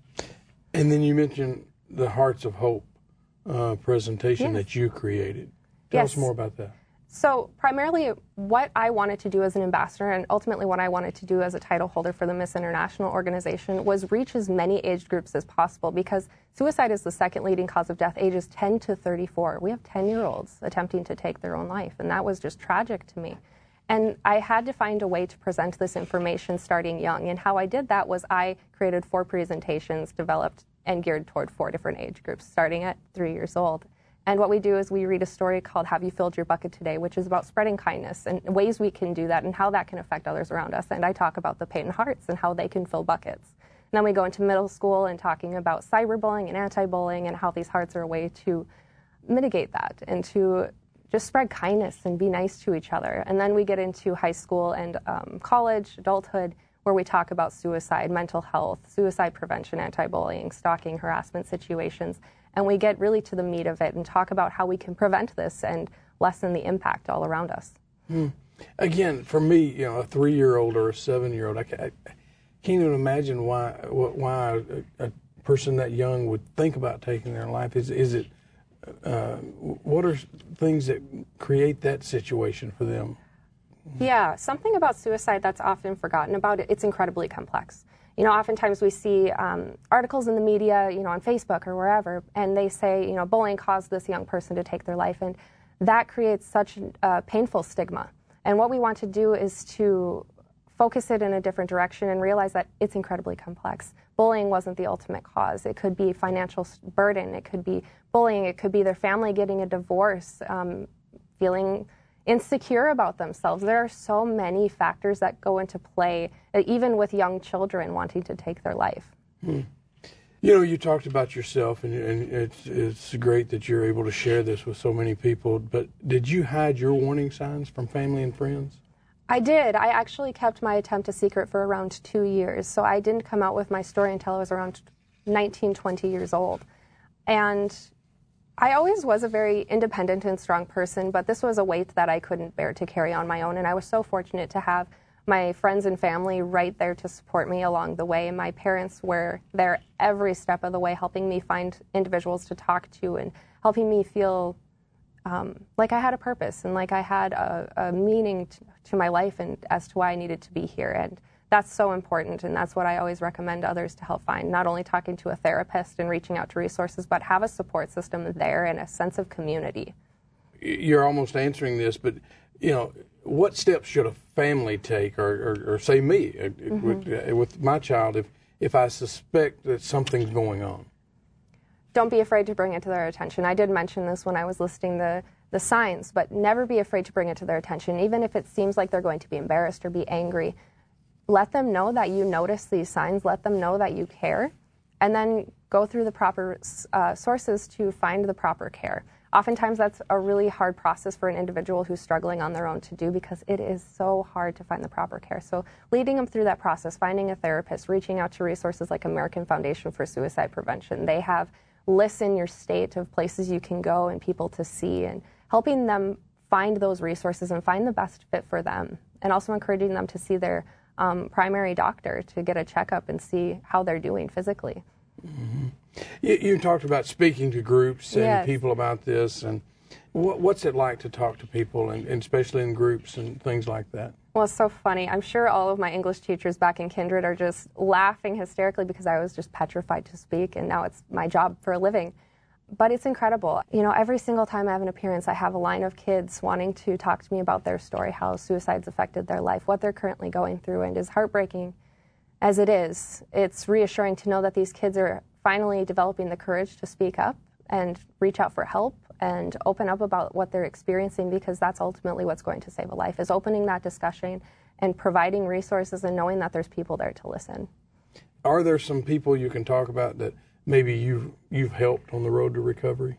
And then you mentioned the Hearts of Hope uh, presentation Yes. that you created. Tell Yes. us more about that. So primarily what I wanted to do as an ambassador, and ultimately what I wanted to do as a title holder for the Miss International organization, was reach as many age groups as possible, because suicide is the second leading cause of death, ages ten to thirty-four. We have ten-year-olds attempting to take their own life, and that was just tragic to me. And I had to find a way to present this information starting young, and how I did that was I created four presentations developed and geared toward four different age groups, starting at three years old. And what we do is we read a story called Have You Filled Your Bucket Today, which is about spreading kindness and ways we can do that and how that can affect others around us. And I talk about the Peyton Hearts and how they can fill buckets. And then we go into middle school and talking about cyberbullying and anti-bullying and how these hearts are a way to mitigate that and to just spread kindness and be nice to each other. And then we get into high school and um, college, adulthood, where we talk about suicide, mental health, suicide prevention, anti-bullying, stalking, harassment situations. And we get really to the meat of it and talk about how we can prevent this and lessen the impact all around us. Hmm. Again, for me, you know, a three-year-old or a seven-year-old, I can't, I can't even imagine why why a, a person that young would think about taking their life. Is is it uh, what are things that create that situation for them? Yeah, something about suicide that's often forgotten about. It, it's incredibly complex. You know, oftentimes we see um, articles in the media, you know, on Facebook or wherever, and they say, you know, bullying caused this young person to take their life, and that creates such a painful stigma. And what we want to do is to focus it in a different direction and realize that it's incredibly complex. Bullying wasn't the ultimate cause. It could be financial burden. It could be bullying. It could be their family getting a divorce, um, feeling insecure about themselves. There are so many factors that go into play, even with young children wanting to take their life. Hmm. You know, you talked about yourself, and, and it's, it's great that you're able to share this with so many people, but did you hide your warning signs from family and friends? I did. I actually kept my attempt a secret for around two years, so I didn't come out with my story until I was around nineteen, twenty years old. And I always was a very independent and strong person, but this was a weight that I couldn't bear to carry on my own, and I was so fortunate to have my friends and family right there to support me along the way. My parents were there every step of the way, helping me find individuals to talk to and helping me feel um, like I had a purpose and like I had a, a meaning to, to my life and as to why I needed to be here. And that's so important, and that's what I always recommend others to help find, not only talking to a therapist and reaching out to resources, but have a support system there and a sense of community. You're almost answering this, but, you know, what steps should a family take, or, or, or say me, mm-hmm. with, with my child, if, if I suspect that something's going on? Don't be afraid to bring it to their attention. I did mention this when I was listing the, the signs, but never be afraid to bring it to their attention, even if it seems like they're going to be embarrassed or be angry. Let them know that you notice these signs, let them know that you care, and then go through the proper uh, sources to find the proper care. Oftentimes that's a really hard process for an individual who's struggling on their own to do, because it is so hard to find the proper care. So leading them through that process, finding a therapist, reaching out to resources like American Foundation for Suicide Prevention. They have lists in your state of places you can go and people to see, and helping them find those resources and find the best fit for them, and also encouraging them to see their Um, primary doctor to get a checkup and see how they're doing physically. Mm-hmm. You, you talked about speaking to groups and yes. people about this, and what, what's it like to talk to people, and, and especially in groups and things like that? Well, it's so funny. I'm sure all of my English teachers back in Kindred are just laughing hysterically because I was just petrified to speak, and now it's my job for a living. But it's incredible. You know, every single time I have an appearance, I have a line of kids wanting to talk to me about their story, how suicide's affected their life, what they're currently going through. And as heartbreaking as it is, it's reassuring to know that these kids are finally developing the courage to speak up and reach out for help and open up about what they're experiencing, because that's ultimately what's going to save a life, is opening that discussion and providing resources and knowing that there's people there to listen. Are there some people you can talk about that maybe you've, you've helped on the road to recovery?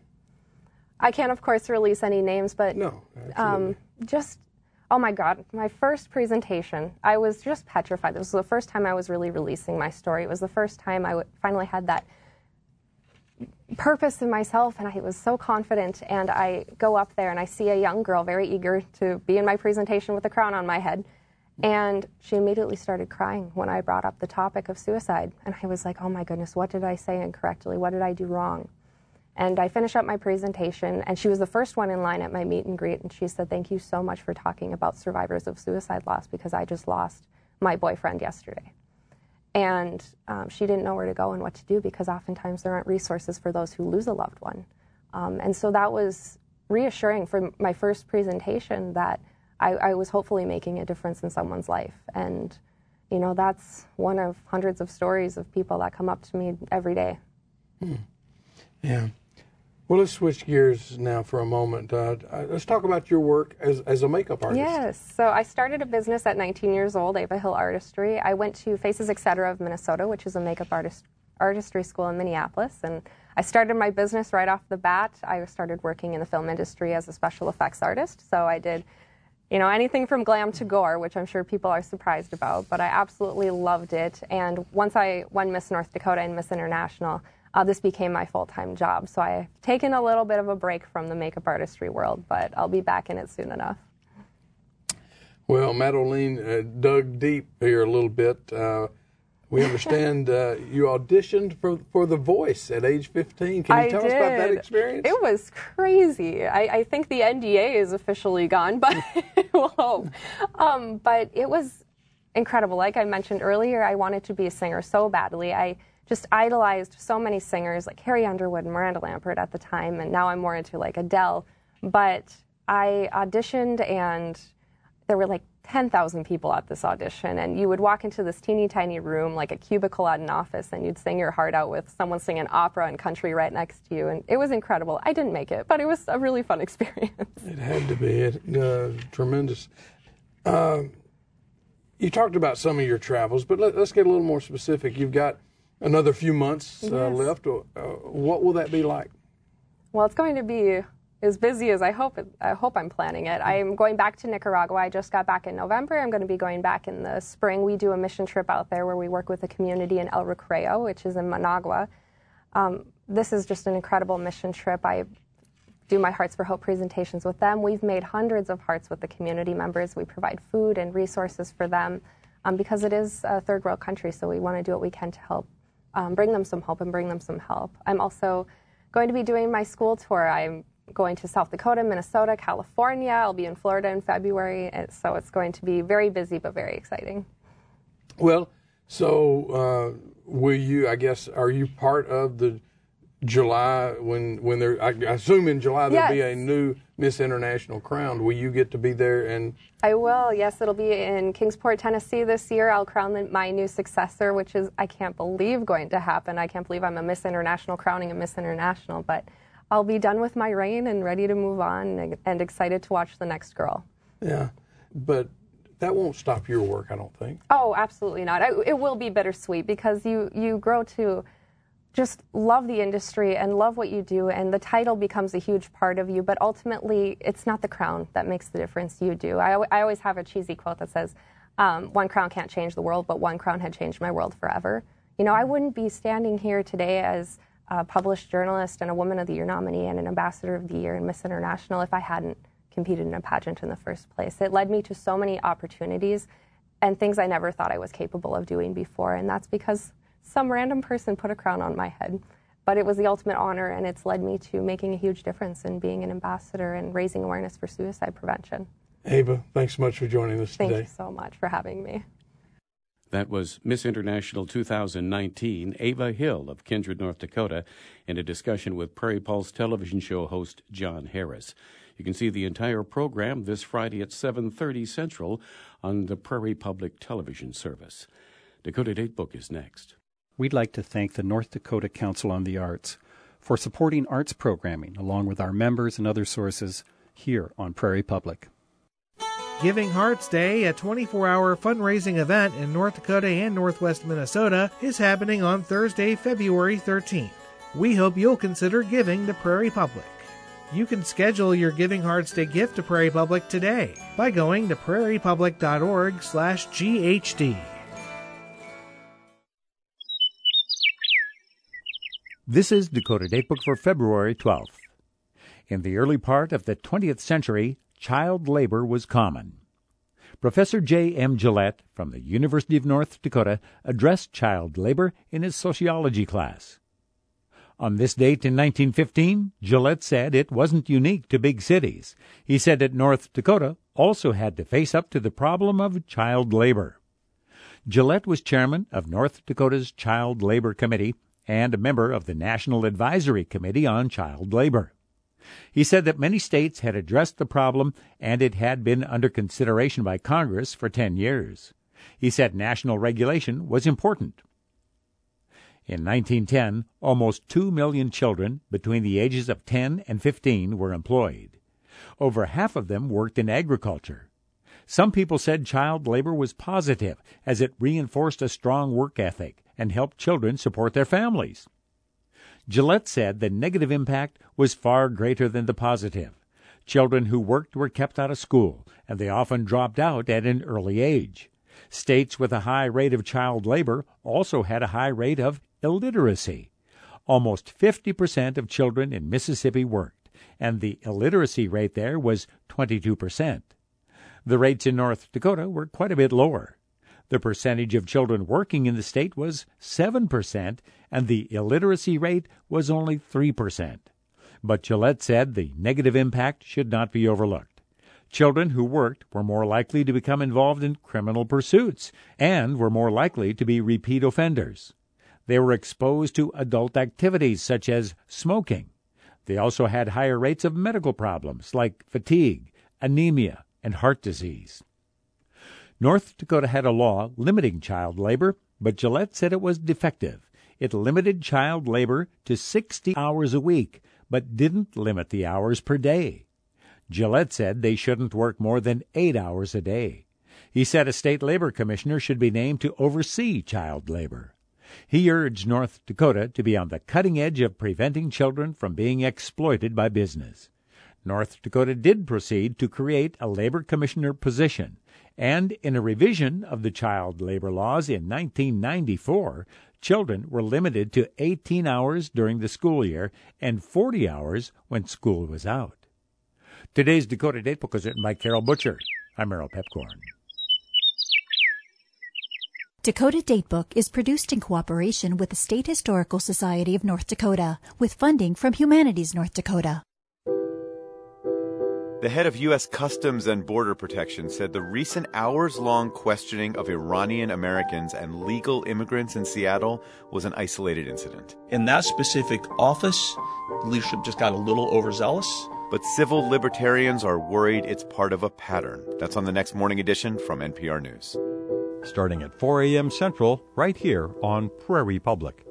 I can't, of course, release any names, but no, um, just, oh my God, my first presentation, I was just petrified. This was the first time I was really releasing my story. It was the first time I w- finally had that purpose in myself, and I was so confident, and I go up there and I see a young girl very eager to be in my presentation with a crown on my head, and she immediately started crying when I brought up the topic of suicide, and I was like, oh my goodness, what did I say incorrectly? What did I do wrong? And I finished up my presentation, and she was the first one in line at my meet and greet, and she said, thank you so much for talking about survivors of suicide loss, because I just lost my boyfriend yesterday. And um, she didn't know where to go and what to do, because oftentimes there aren't resources for those who lose a loved one. Um, and so that was reassuring for my first presentation, that I, I was hopefully making a difference in someone's life. And, you know, that's one of hundreds of stories of people that come up to me every day. Hmm. Yeah. Well, let's switch gears now for a moment. Uh, let's talk about your work as, as a makeup artist. Yes. So I started a business at nineteen years old, Ava Hill Artistry. I went to Faces Etc. of Minnesota, which is a makeup artist artistry school in Minneapolis. And I started my business right off the bat. I started working in the film industry as a special effects artist. So I did, you know, anything from glam to gore, which I'm sure people are surprised about. But I absolutely loved it. And once I won Miss North Dakota and Miss International, Uh, this became my full-time job. So I've taken a little bit of a break from the makeup artistry world, but I'll be back in it soon enough. Well, Madeline uh, dug deep here a little bit. Uh, we understand uh, you auditioned for, for The Voice at age fifteen. Can you I tell did. us about that experience? It was crazy. I, I think the N D A is officially gone, but we'll hope. Um, but it was incredible. Like I mentioned earlier, I wanted to be a singer so badly. I just idolized so many singers like Carrie Underwood and Miranda Lambert at the time, and now I'm more into like Adele. But I auditioned, and there were like ten thousand people at this audition, and you would walk into this teeny tiny room, like a cubicle at an office, and you'd sing your heart out with someone singing opera and country right next to you, and it was incredible. I didn't make it, but it was a really fun experience. It had to be. It, uh, tremendous. Uh, you talked about some of your travels, but let, let's get a little more specific. You've got another few months uh, yes. left. Uh, what will that be like? Well, it's going to be as busy as I hope it, I hope I'm planning it. I'm going back to Nicaragua. I just got back in November. I'm going to be going back in the spring. We do a mission trip out there where we work with a community in El Recreo, which is in Managua. Um, this is just an incredible mission trip. I do my Hearts for Hope presentations with them. We've made hundreds of hearts with the community members. We provide food and resources for them um, because it is a third world country, so we want to do what we can to help Um, bring them some hope and bring them some help. I'm also going to be doing my school tour. I'm going to South Dakota, Minnesota, California. I'll be in Florida in February, so it's going to be very busy but very exciting. Well, so uh, will you, I guess, are you part of the July, when when there, I assume in July there'll yes. be a new Miss International crowned. Will you get to be there? And I will, yes. It'll be in Kingsport, Tennessee this year. I'll crown the, my new successor, which is, I can't believe, going to happen. I can't believe I'm a Miss International crowning a Miss International, but I'll be done with my reign and ready to move on and, and excited to watch the next girl. Yeah, but that won't stop your work, I don't think. Oh, absolutely not. I, it will be bittersweet because you, you grow to just love the industry and love what you do, and the title becomes a huge part of you, but ultimately it's not the crown that makes the difference, you do. I, I always have a cheesy quote that says, um, one crown can't change the world, but one crown had changed my world forever. You know, I wouldn't be standing here today as a published journalist and a Woman of the Year nominee and an Ambassador of the Year and Miss International if I hadn't competed in a pageant in the first place. It led me to so many opportunities and things I never thought I was capable of doing before, and that's because some random person put a crown on my head. But it was the ultimate honor, and it's led me to making a huge difference in being an ambassador and raising awareness for suicide prevention. Ava, thanks so much for joining us Thank today. Thank you so much for having me. That was Miss International two thousand nineteen, Ava Hill of Kindred, North Dakota, in a discussion with Prairie Pulse television show host John Harris. You can see the entire program this Friday at seven thirty Central on the Prairie Public Television Service. Dakota Datebook is next. We'd like to thank the North Dakota Council on the Arts for supporting arts programming along with our members and other sources here on Prairie Public. Giving Hearts Day, a twenty-four hour fundraising event in North Dakota and Northwest Minnesota, is happening on Thursday, February thirteenth. We hope you'll consider giving to Prairie Public. You can schedule your Giving Hearts Day gift to Prairie Public today by going to prairie public dot org slash G H D. This is Dakota Datebook for February twelfth. In the early part of the twentieth century, child labor was common. Professor J M Gillette from the University of North Dakota addressed child labor in his sociology class. On this date in nineteen fifteen, Gillette said it wasn't unique to big cities. He said that North Dakota also had to face up to the problem of child labor. Gillette was chairman of North Dakota's Child Labor Committee and a member of the National Advisory Committee on Child Labor. He said that many states had addressed the problem and it had been under consideration by Congress for ten years. He said national regulation was important. In nineteen ten, almost two million children between the ages of ten and fifteen were employed. Over half of them worked in agriculture. Some people said child labor was positive, as it reinforced a strong work ethic and helped children support their families. Gillette said the negative impact was far greater than the positive. Children who worked were kept out of school, and they often dropped out at an early age. States with a high rate of child labor also had a high rate of illiteracy. Almost fifty percent of children in Mississippi worked, and the illiteracy rate there was twenty-two percent. The rates in North Dakota were quite a bit lower. The percentage of children working in the state was seven percent, and the illiteracy rate was only three percent. But Gillette said the negative impact should not be overlooked. Children who worked were more likely to become involved in criminal pursuits and were more likely to be repeat offenders. They were exposed to adult activities such as smoking. They also had higher rates of medical problems like fatigue, anemia, and heart disease. North Dakota had a law limiting child labor, but Gillette said it was defective. It limited child labor to sixty hours a week, but didn't limit the hours per day. Gillette said they shouldn't work more than eight hours a day. He said a state labor commissioner should be named to oversee child labor. He urged North Dakota to be on the cutting edge of preventing children from being exploited by business. North Dakota did proceed to create a labor commissioner position, and in a revision of the child labor laws in nineteen ninety-four, children were limited to eighteen hours during the school year and forty hours when school was out. Today's Dakota Datebook was written by Carol Butcher. I'm Errol Pepcorn. Dakota Datebook is produced in cooperation with the State Historical Society of North Dakota, with funding from Humanities North Dakota. The head of U S Customs and Border Protection said the recent hours-long questioning of Iranian Americans and legal immigrants in Seattle was an isolated incident. In that specific office, leadership just got a little overzealous. But civil libertarians are worried it's part of a pattern. That's on the next Morning Edition from N P R News. Starting at four a.m. Central, right here on Prairie Public.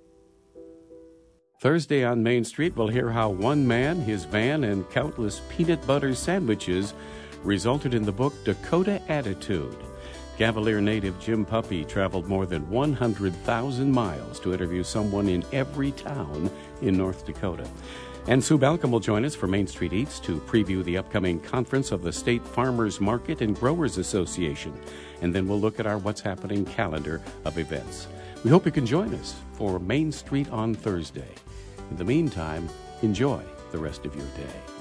Thursday on Main Street, we'll hear how one man, his van, and countless peanut butter sandwiches resulted in the book Dakota Attitude. Cavalier native Jim Puppy traveled more than one hundred thousand miles to interview someone in every town in North Dakota. And Sue Balcom will join us for Main Street Eats to preview the upcoming conference of the State Farmers Market and Growers Association. And then we'll look at our What's Happening calendar of events. We hope you can join us for Main Street on Thursday. In the meantime, enjoy the rest of your day.